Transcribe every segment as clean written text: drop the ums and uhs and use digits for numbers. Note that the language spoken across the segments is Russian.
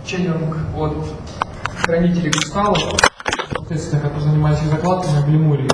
Ченнинг от хранителей кристаллов, соответственно, который занимается закладками в Лемурии.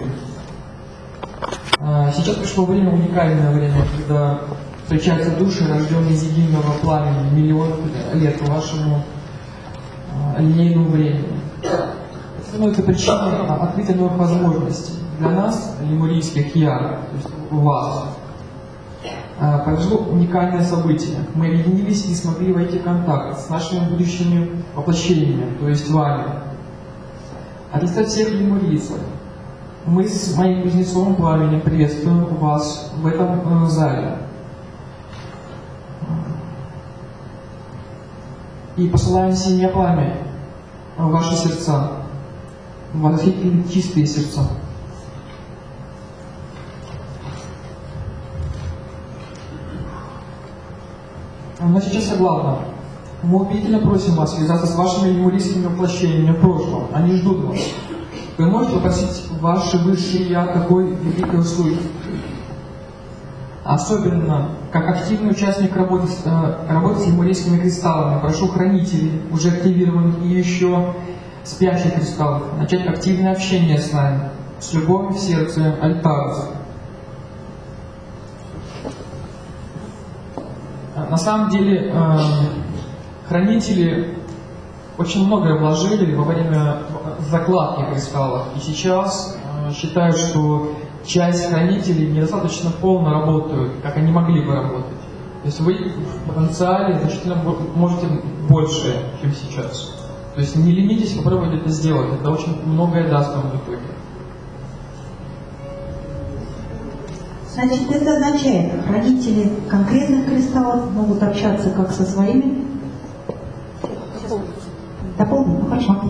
Сейчас пришло время, уникальное время, когда встречаются души, рожденные из единого пламени, миллион лет по вашему линейному времени. Это становится причиной открытия новых возможностей для нас, лемурийских я, то есть у вас. Произошло уникальное событие. Мы объединились и смогли войти в контакт с нашими будущими воплощениями, то есть вами. От лица всех лемурийцев мы с моим близнецовым пламенем приветствуем вас в этом зале. И посылаем синее пламя в ваши сердца, в ваши чистые сердца. Но сейчас о главном. Мы убедительно просим вас связаться с вашими лемурийскими воплощениями в прошлом. Они ждут вас. Вы можете попросить ваши высшие я такой великой услуги. Особенно, как активный участник работы с лемурийскими кристаллами, прошу хранителей, уже активированных и еще спящих кристаллов, начать активное общение с нами, с любовью в сердце Альтарус. На самом деле, хранители очень многое вложили во время закладки кристаллов. И сейчас считают, что часть хранителей недостаточно полно работают, как они могли бы работать. То есть вы в потенциале значительно можете больше, чем сейчас. То есть не ленитесь попробовать это сделать. Это очень многое даст вам в итоге. Значит, это означает, хранители конкретных кристаллов могут общаться как со своими. Дополнить? Ну, хорошо.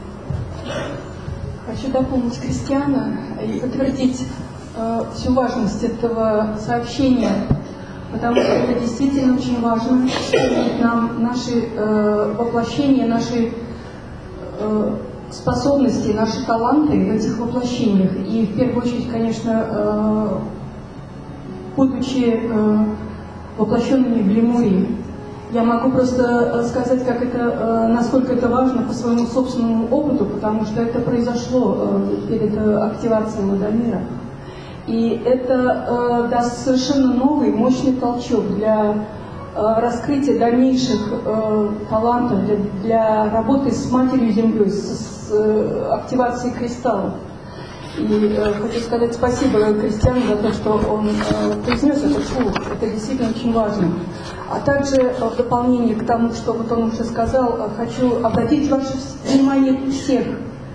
Хочу дополнить Кристиана и подтвердить всю важность этого сообщения, потому что это действительно очень важно, вспомнить нам наши воплощения, наши способности, наши таланты в этих воплощениях. И в первую очередь, конечно, будучи воплощенными в Лемурии. Я могу просто сказать, насколько это важно по своему собственному опыту, потому что это произошло перед активацией Ладомира. И это даст совершенно новый, мощный толчок для раскрытия дальнейших талантов, для работы с Матерью Землей, с активацией кристаллов. И хочу сказать спасибо Кристиану за то, что он произнес это вслух. Это действительно очень важно. А также в дополнение к тому, что вот он уже сказал, хочу обратить ваше внимание всех,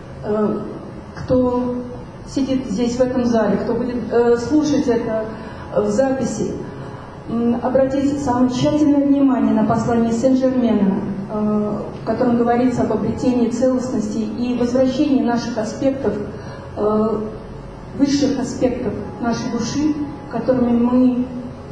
кто сидит здесь в этом зале, кто будет слушать это в записи, обратить самое тщательное внимание на послание Сен-Жермена, в котором говорится об обретении целостности и возвращении наших аспектов, высших аспектов нашей души, которые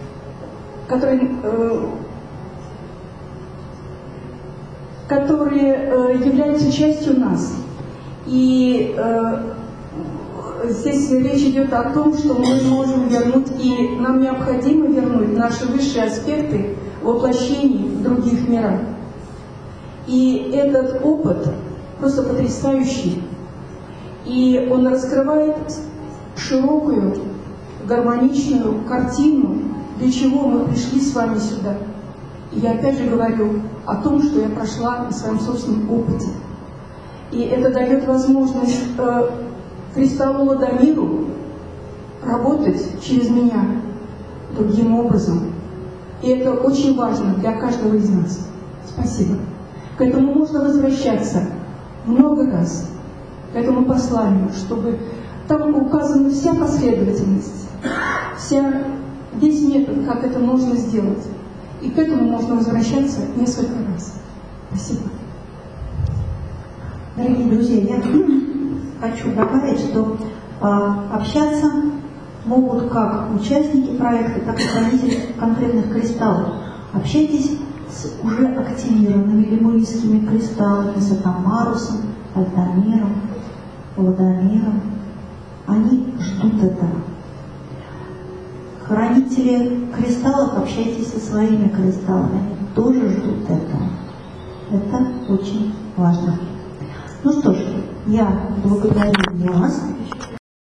являются частью нас. И здесь речь идет о том, что мы можем вернуть, и нам необходимо вернуть наши высшие аспекты воплощений в других мирах. И этот опыт просто потрясающий. И он раскрывает широкую, гармоничную картину, для чего мы пришли с вами сюда. И я опять же говорю о том, что я прошла на своем собственном опыте. И это дает возможность кристаллу Ладомиру работать через меня другим образом. И это очень важно для каждого из нас. Спасибо. К этому можно возвращаться много раз, к этому посланию, чтобы там указана вся последовательность, весь метод, как это можно сделать. И к этому можно возвращаться несколько раз. Спасибо. Дорогие друзья, я хочу добавить, что общаться могут как участники проекта, так и хранители конкретных кристаллов. Общайтесь с уже активированными лемурийскими кристаллами, с Атамарусом, Альтамиром, Ладомиром. Они ждут этого. Хранители кристаллов, общайтесь со своими кристаллами, они тоже ждут этого. Это очень важно. Ну что ж, я благодарю вас.